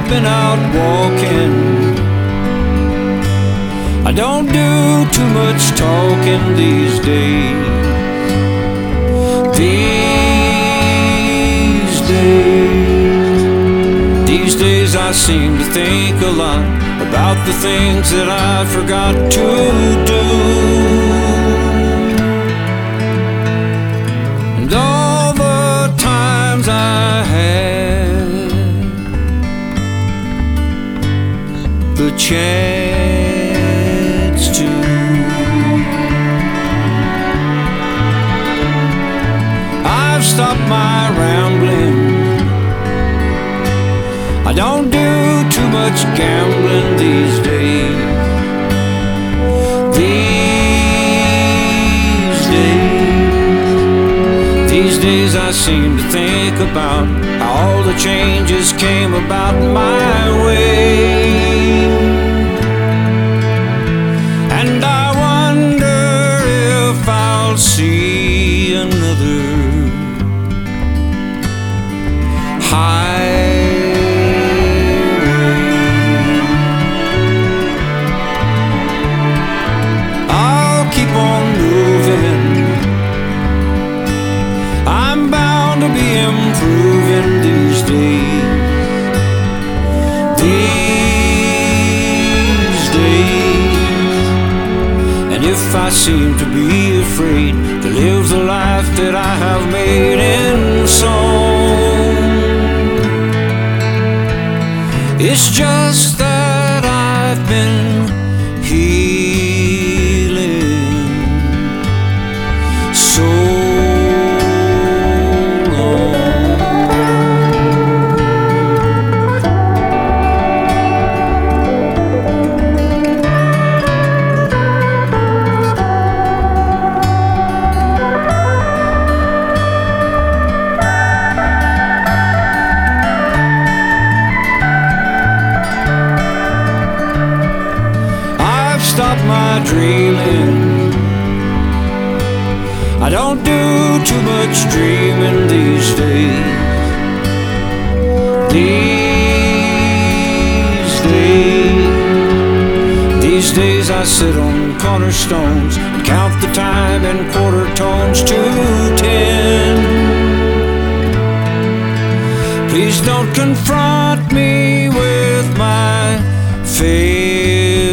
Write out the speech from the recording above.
I've been out walking. I don't do too much talking these days. These days I seem to think a lot about the things that I forgot to do. And all the times I had the chance to, I've stopped my rambling. I don't do too much gambling these days. These days I seem to think about how all the changes came about my way. And I wonder if I'll see another highway. I'll keep on moving. I'm bound to be improving these days. And if I seem to be afraid to live the life that I have made in song, it's just that I've been healing so stop my dreaming. I don't do too much dreaming these days. These days I sit on cornerstones and count the time in quarter tones to 10. Please don't confront me with my failure.